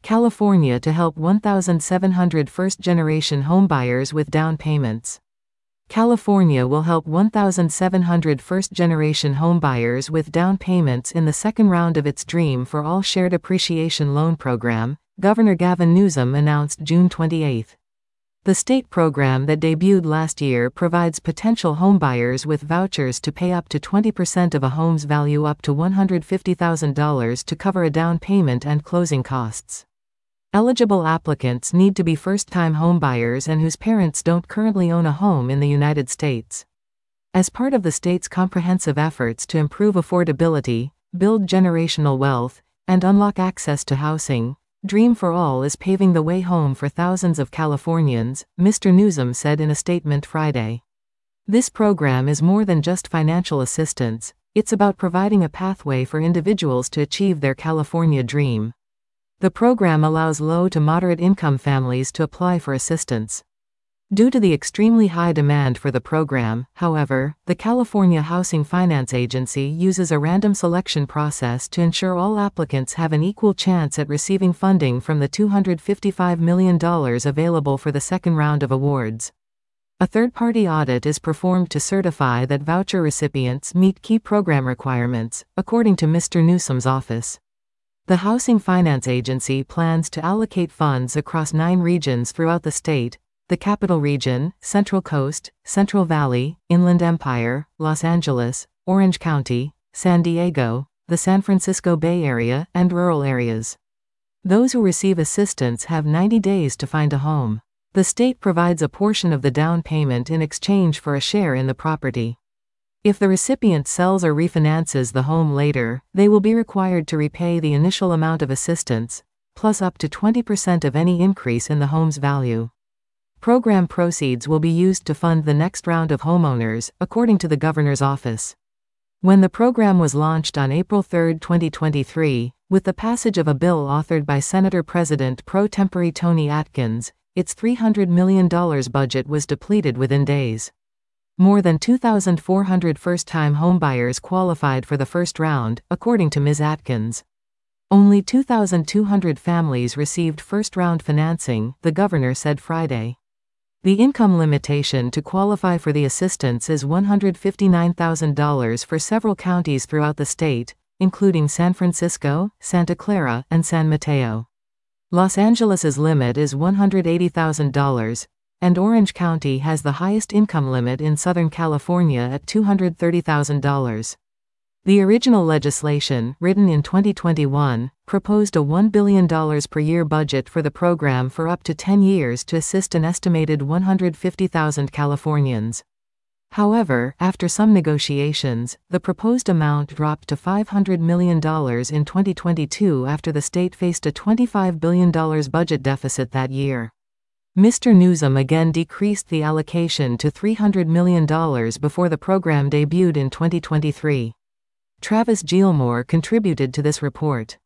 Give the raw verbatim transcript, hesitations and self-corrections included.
California to help one thousand seven hundred first-generation homebuyers with down payments. California will help one thousand seven hundred first-generation homebuyers with down payments in the second round of its Dream for All Shared Appreciation Loan Program, Governor Gavin Newsom announced June twenty-eighth. The state program that debuted last year provides potential homebuyers with vouchers to pay up to twenty percent of a home's value up to one hundred fifty thousand dollars to cover a down payment and closing costs. Eligible applicants need to be first-time homebuyers and whose parents don't currently own a home in the United States. As part of the state's comprehensive efforts to improve affordability, build generational wealth, and unlock access to housing, Dream for All is paving the way home for thousands of Californians, Mister Newsom said in a statement Friday. This program is more than just financial assistance, it's about providing a pathway for individuals to achieve their California dream. The program allows low to moderate income families to apply for assistance. Due to the extremely high demand for the program, however, the California Housing Finance Agency uses a random selection process to ensure all applicants have an equal chance at receiving funding from the two hundred fifty-five million dollars available for the second round of awards. A third-party audit is performed to certify that voucher recipients meet key program requirements, according to Mister Newsom's office. The Housing Finance Agency plans to allocate funds across nine regions throughout the state: the Capital Region, Central Coast, Central Valley, Inland Empire, Los Angeles, Orange County, San Diego, the San Francisco Bay Area, and rural areas. Those who receive assistance have ninety days to find a home. The state provides a portion of the down payment in exchange for a share in the property. If the recipient sells or refinances the home later, they will be required to repay the initial amount of assistance, plus up to twenty percent of any increase in the home's value. Program proceeds will be used to fund the next round of homeowners, according to the governor's office. When the program was launched on April third, twenty twenty-three, with the passage of a bill authored by Senator President pro tempore Tony Atkins, its three hundred million dollars budget was depleted within days. More than two thousand four hundred first-time homebuyers qualified for the first round, according to Miz Atkins. Only two thousand two hundred families received first-round financing, the governor said Friday. The income limitation to qualify for the assistance is one hundred fifty-nine thousand dollars for several counties throughout the state, including San Francisco, Santa Clara, and San Mateo. Los Angeles's limit is one hundred eighty thousand dollars, and Orange County has the highest income limit in Southern California at two hundred thirty thousand dollars. The original legislation, written in twenty twenty-one, proposed a one billion dollars per year budget for the program for up to ten years to assist an estimated one hundred fifty thousand Californians. However, after some negotiations, the proposed amount dropped to five hundred million dollars in twenty twenty-two after the state faced a twenty-five billion dollars budget deficit that year. Mister Newsom again decreased the allocation to three hundred million dollars before the program debuted in twenty twenty-three. Travis Gilmore contributed to this report.